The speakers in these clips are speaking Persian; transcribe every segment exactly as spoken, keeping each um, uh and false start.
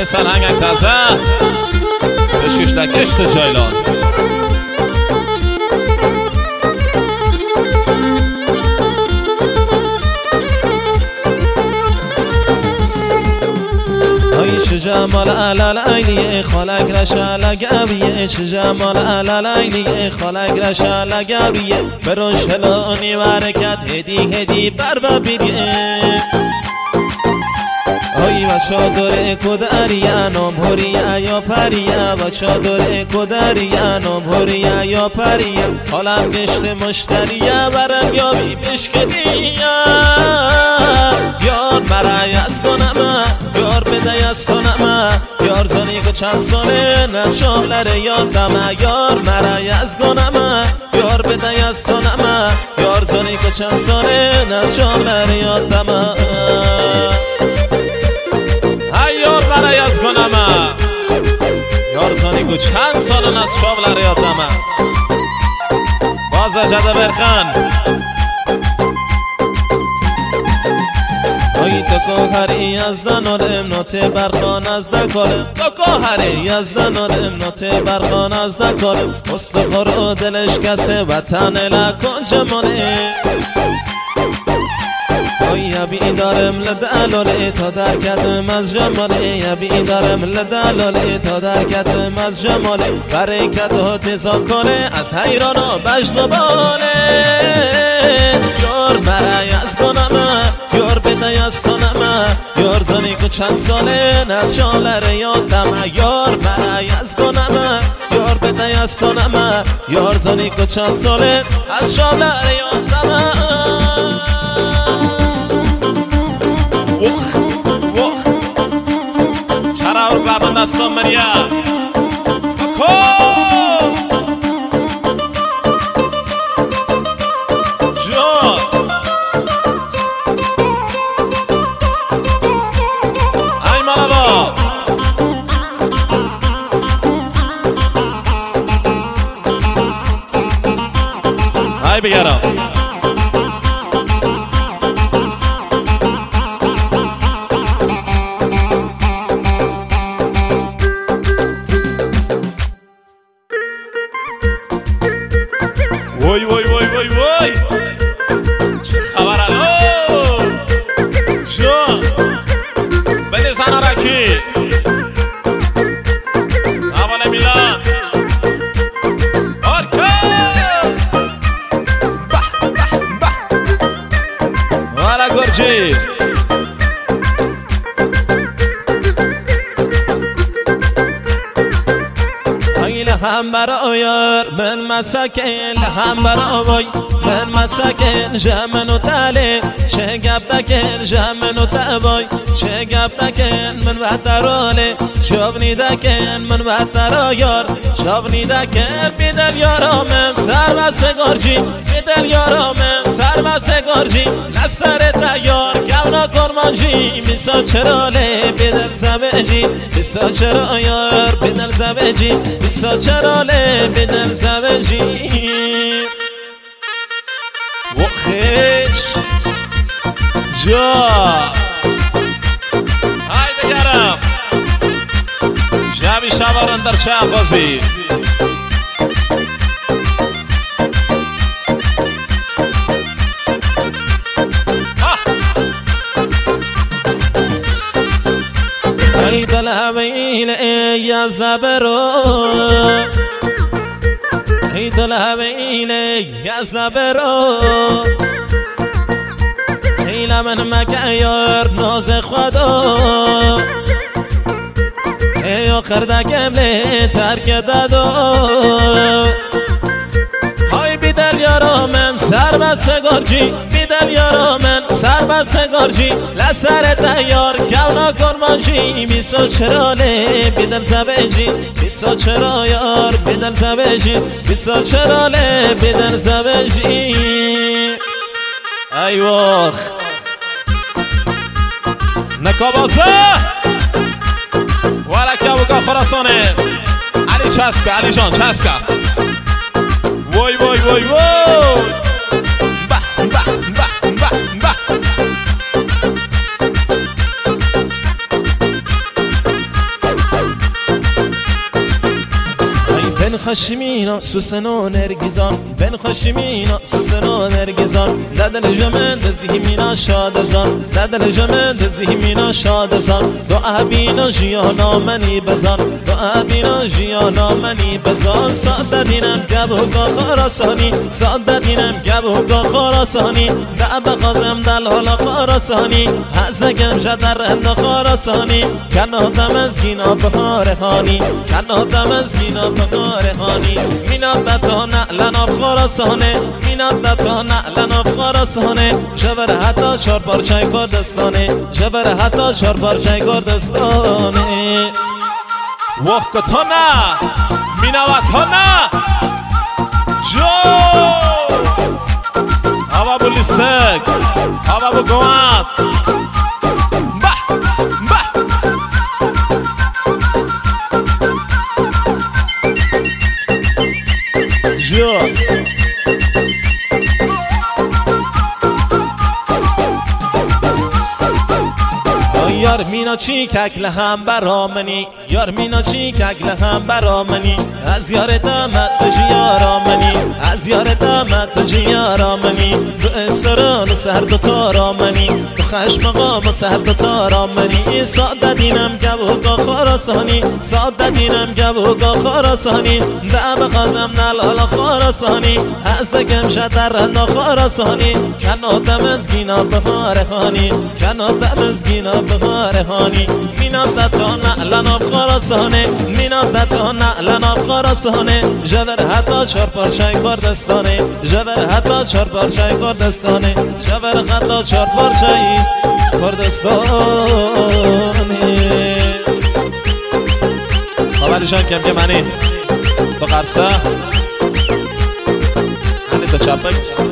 سرهنگ تازه بشیش دکشت جایلان جمال علال عینی خالق رشال گاویه جمال علال عینی خالق رشال گاویه بروشلونی ورکت هدی هدی بر و بیگه آی و چادر کدریا نام هوریا یا پریا و چادر کدریا نام هوریا یا پریا حالم گشت مشتریا برم یابی بشکدیا یار مرای از کنم یار بده از کنم یار زنی که چند ساله نز شاملر یادم یار مرای از کنم یار بده از کنم یار زنی که چند ساله نز شاملر یادم یار برای از گنم یار زانی گو چند سال از شابلر یادم باز جده برخان آی تو که هری از دنارم نوته برخان از دکارم تو که هری از دنارم نوته برخان از دکارم مستخور و دلش کسته وطن لکن جمانه یبی دارم لدلاله تا در کتم از جماله یبی دارم لدلاله تا در کتم از جماله برکت و تزا کنه از حیران و بجن و باله یار برای از گنم یار بده از سنم یار زنی که چند ساله از شالر یادم یار برای از گنم یار بده از سنم یار زنی که چند ساله از شالر یادم شراور بابا دستان مریا اکو جان ای مرحبا ای بگرم وای وای وای وای وای چه خبر الو جان بده زن رکی اول میلان آرکا به به به والا گرجی هم برای یار من مسکن هم برای من مسکن جمن و تله چه گپ نکن جمن و تبای چه گپ نکن من بهتراله شابنی دکن من بهترا یار شابنی دکن بیدل یارا من سر بست گرجی بیدل یارا من سر بست گرجی لسر تیار کونا کرمانجی میسا چراله بیدل زبجی میسا چرا یار بیدل زبجی میسا چراله بیدل زبجی وخش جا های بگرم جمعی شبارن در چه بازی ای دل حویل ای یزده برو ای دل حویل ای یزده برو ای لمن مگه یار ناز خدا ای آخر دکمله ترک دادو های بیدل یارا من سر بست گرجی بیدل یارا من سر بست گرجی لسر تیار کونا کرمانجی بیسا چراله بیدل زبجی بیسا چرا یار بیدل زبجی بیسا چراله بیدل زبجی ای واخ نکابازه ولکه بگا خراسانه علی چسبه علی جان چسبه وای وای وای وای به به به به به خشمینا سوسنو نرگیزان بن خشمینا سوسنو نرگیزان لدل جمن دزیمینا شادزان لدل جمن دزیمینا شادزان دو ابینا جیانا منی بزان دو ابینا جیانا منی بزان ساده دینم گبو خراسانی ساده دینم گبو خراسانی دعب قازم دلال خراسانی از نگم جدر اند خراسانی کنادم از گینا بخار خانی کنادم از گینا بخار خانی میناد تا نعلنا خراسانه میناد تا نعلنا خراسانه جبر حتی چهار پارچه کردستانه جبر حتی چهار پارچه کردستانه وقت تا نه مینوات ها نه جو هوا بو لیستک هوا بو گوات به به جو یار مینا چی ککل هم برامنی یار مینا چی ککل هم برامنی از یار دمت جیارامنی از یار دمت جیارامنی دو اسران سهر دو تارامنی دو خشم قام سهر دو تارامنی ساده دینم گبوگا خراسانی ساده دینم گبوگا خراسانی دعب قدم نلال خراسانی از دگم شدرنا خراسانی کنادم از گینا بخار خانی کنادم از گینا بخار خانی میناد تا نعلنا خراسانه میناد تا نعلنا خراسانه جبر حتی چهار پارچه کردستانه جبر حتی چهار پارچه کردستانه جبر حتی چهار پارچه کردستانه خبرشان کم که منی تو قرصه منی تو چپک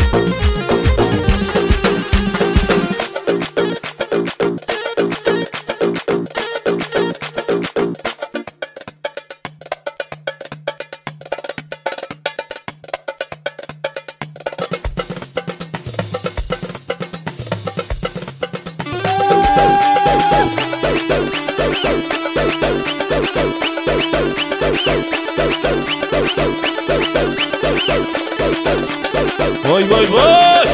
وای وای وای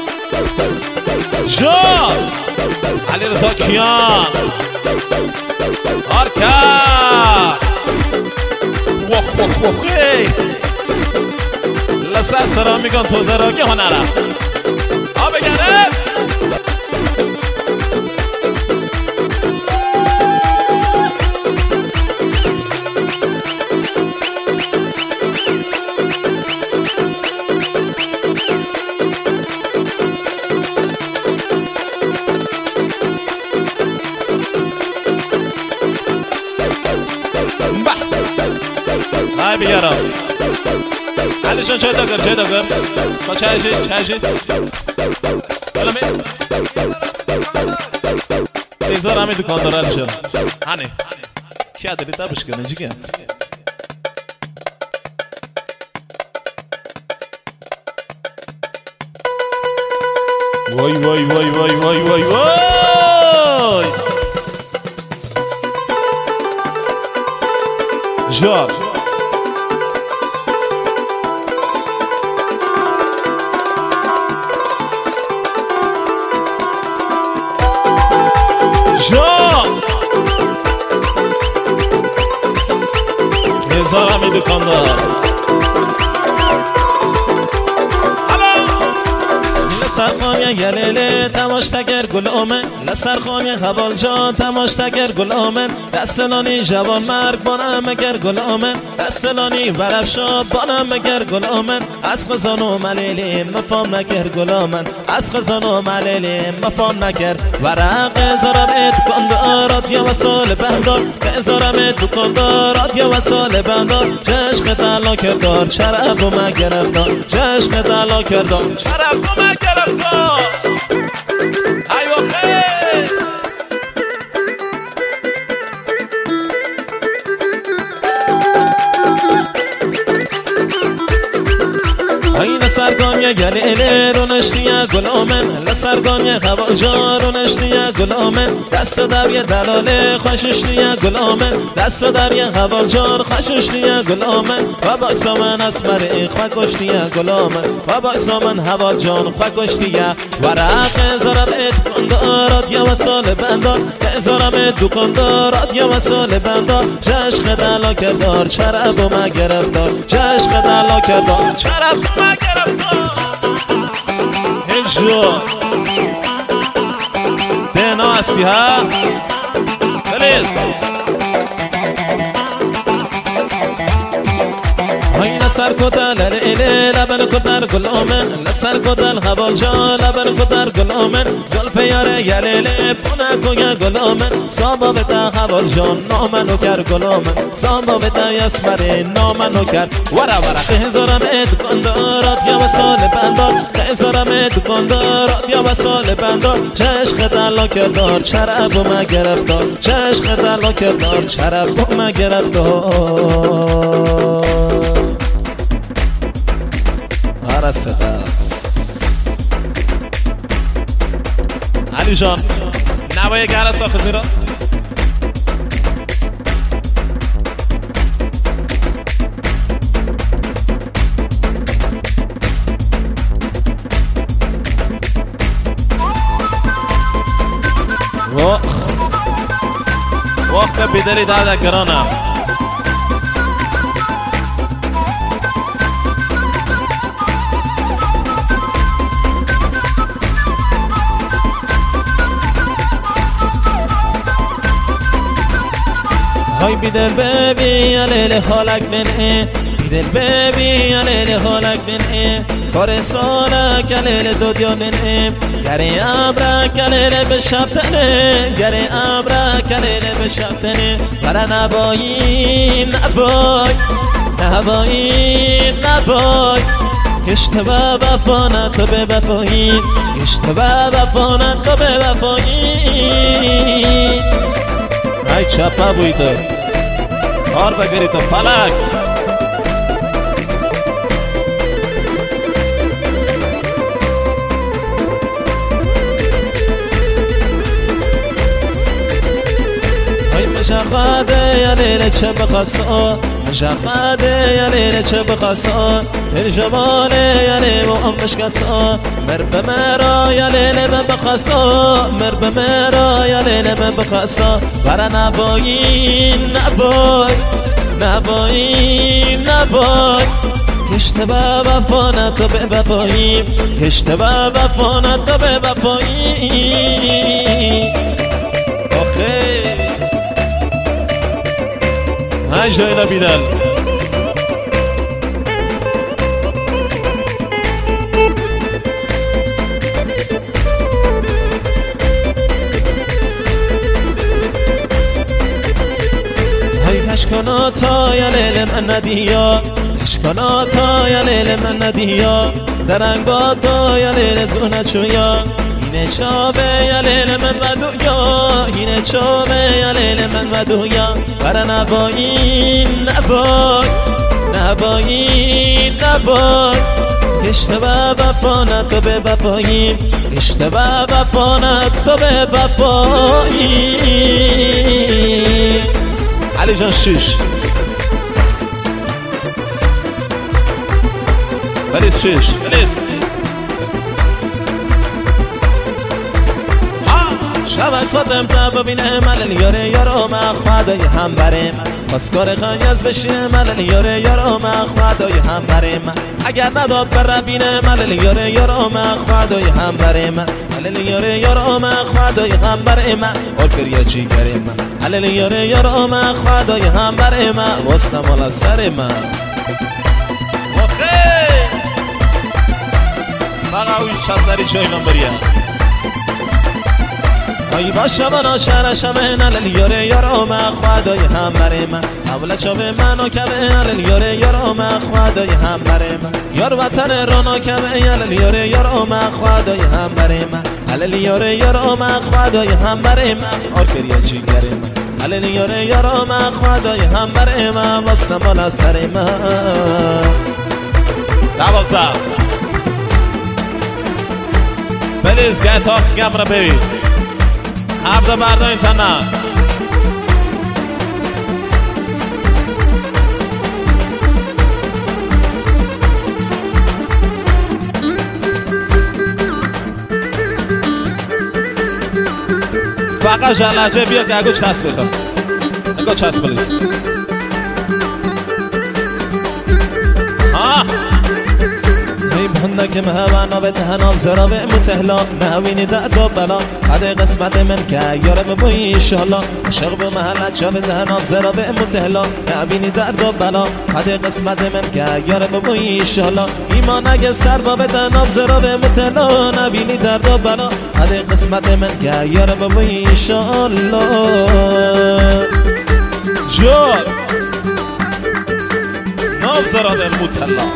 جان علی رضا کیان آرکا وخ وخ وخ لسه سرا میگن تو زراگی هنره آ بگنه های بیارم علیشان چای داگر چای داگر با چای شید چای شید بلا می ایزار همه دکان داره علیشان هنه کیا داری تابش کنه جی کن وای وای وای وای وای وای وای جاب جاب هزار همی دکاندار لسرخانی گلیله تماشتگر گل آمن لسرخانی حوال جان تماشتگر گل آمن دستلانی جوان مرگ بانم مگر گل آمن دستلانی ورفشا بانم مگر گل آمن از خزان و ملیلی مفام نگر گل آمن از خزان و ملیلی مفام نگر ورق زارم ات کندارات یا وسال بندار زارم ات کندارات یا وسال بندار جشق دلا کردار شرف و مگرفتار جشق دلا کردار شرف و مگرفتار ای وخی لسرگانی گلیله رو نشتیه گل آمن لسرگانی خوال جا رو نشتیه دیگه گلامه دست در یه دلاله خوشش دیگه گلامه دست در یه حوال جان خوشش دیگه گلامه و با سامن اسمر خوش دیگه گلامه و با سامن حوال جان خوش دیگه ورق زارم ادکندارات یا وسال بندار زارم ادکندارات یا وسال بندار جشق دلا کردار چرب و ما گرفتار جشق دلا کردار چرب و ما گرفتار هجو دینا هستی ها بلیز های لسر کدل الیلی لبن کدر گلامن لسر کدل حوال جان لبن کدر گلامن زلف یاره یلیلی پونه کویا گلامن سابا بتا حوال جان نامنو کر گلامن سابا بتا یسمره نامنو کر ورا ورا خیزارم ادکندارات یا وسال بندار خیزارم ادکندارات یا وسال بندار چشق دلا کردار چرب و ما گرفتار چشق دلا کردار چرب و ما گرفتار علی جان نوای گل ساخزی را وقت بیداری داده کرانم های بیدل بیبی یا لیل حالک منه بیدل بیبی یا لیل حالک منه کار سالک یا لیل دو دیا منه گره عبرک یا لیل بشبتنه گره عبرک یا لیل بشبتنه برا نبایی نبای نبایی نبای اشتباه وفانه تو به وفایی اشتباه وفانه تو به وفایی ای چپا بوی تو آر بگری تو فلک ای مشاخده یا لیل چه بخصا مشاخده یا لیل چه بخصا ترجمانه یا لیل و امش کسا مر به مرا یا لیل من بخصا مر به مرا یا لیل من بخصا برا نبایی نبای نبایی نبای اشتباه وفانه تو به وفایی اشتباه وفانه تو به وفایی آخه های جایلا بیدل اشکاناتا یا لیل من ندیا اشکاناتا یا لیل من ندیا درنگاتا یا لیل زونه چویا اینه چابه یا لیل من ودویا اینه چابه یا لیل من ودویا برا نبایی نبای نبایی نبای اشتباه وفانه تو به وفایی اشتباه وفانه تو به وفایی علی جان شش بلیس شش بلیس شبک خودم تا ببینه ملل یاره یارو ما خدای هم بریم خواستگار خانیز بشه ملل یاره یارو ما خدای هم بریم اگر نداد بر بینه ملل یاره یارو ما خدای هم بریم ملل یاره یارو ما خدای هم بریم آکر یا چی کریم ملل یاره یارو ما خدای هم بریم واسه مال سر من آخه بقا اوی شسری چای نمبریه ای باشه من شرشم نل یاره یارو ما خدای هم برای من اول چاوه منو کبه نل یاره یارو ما خدای هم برای من یار وطن رانا کبه نل یاره یارو ما خدای هم برای من نل یاره یارو ما خدای هم برای من آکریه چی گره من نل یاره یارو ما خدای هم برای من واسه مال سر من دوازده بلیز گه تا گم را ببین بردا بردا این تنه فقط جلجه بیا که اگه چسب بتا اگه چسب بلیست ها ای بنده که مهوانا به تهنام زرا به متهلا نوینی دعد و بلا قده قسمت من که یارم بایی ایشالا عشق به محلت جا به تهنام زرا به متهلا نوینی دعد و بلا قده قسمت من که یارم بایی ایشالا ایمان اگه سر با به تهنام زرا به متهلا نوینی درد و بلا قده قسمت من که یارم بایی ایشالا جان نام زرا به متهلا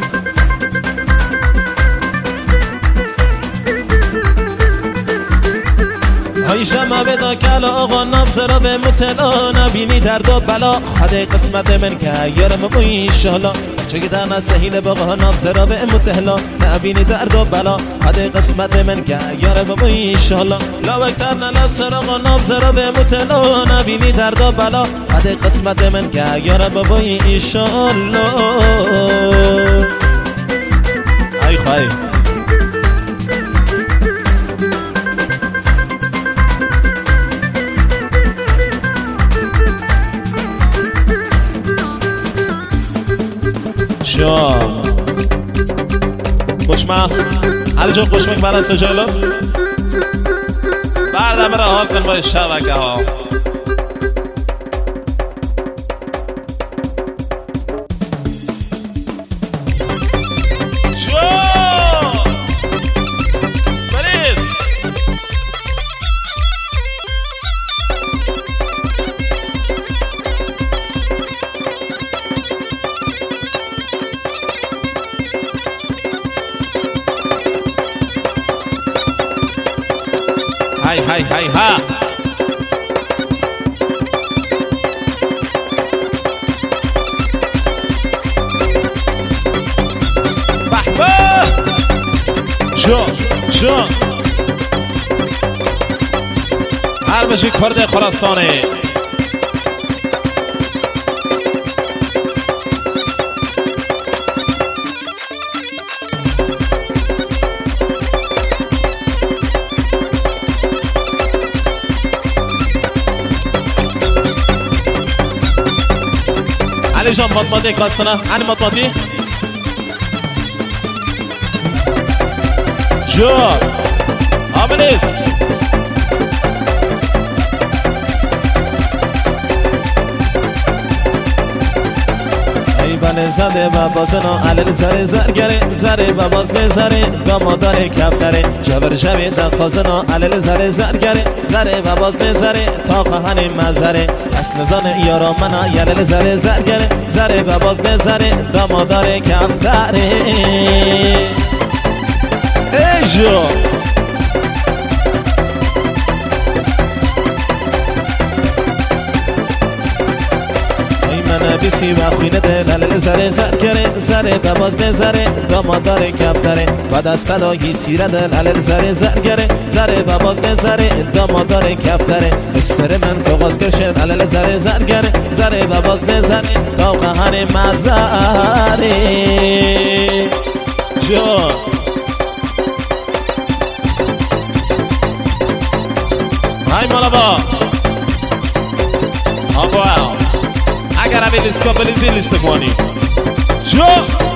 های شما بدا کلا آقا نام زرا به متلا نبینی درد و بلا خده قسمت من که یارم بایی ایشالا چه که در نسهیل باقا نام زرا به متلا نبینی درد و بلا خده قسمت من که یارم بایی ایشالا لاوکتر ننسر آقا نام زرا به متلا نبینی درد و بلا خده قسمت من که یارم بایی ایشالا ای خواهی جان خوشمه علی جان خوشمه که برای سجایلو بردم را حال کن با شبکه ها جان بریز هاي هاي هاي ها بحبه شو شو هر بشی کرده خراسانه علی جان مطمئنی کاستنه هنی مطمئنی جان آمنیس ای بله زده و بازنا علل زره زرگره زره و باز نزره داماداره کفتره جبر جوی دخوازنا علل زره زرگره زره و باز نزره تا قهن مزره پس نزان یارا منا یلل زره زرگره زره و باز نزره داماداره کفتره ای جو بیسی و خوینه دل علل زره زرگره زره و باز نزره داماداره کفتره و دست داگی سیره دل علل زره زرگره زره و باز نزره داماداره کفتره استر من تو غاز کرشد علل زره زرگره زره و باز نزره تا قهر مزاره جان های مالا با آقا اگر همین لیست کابلیزی لیست کنی جو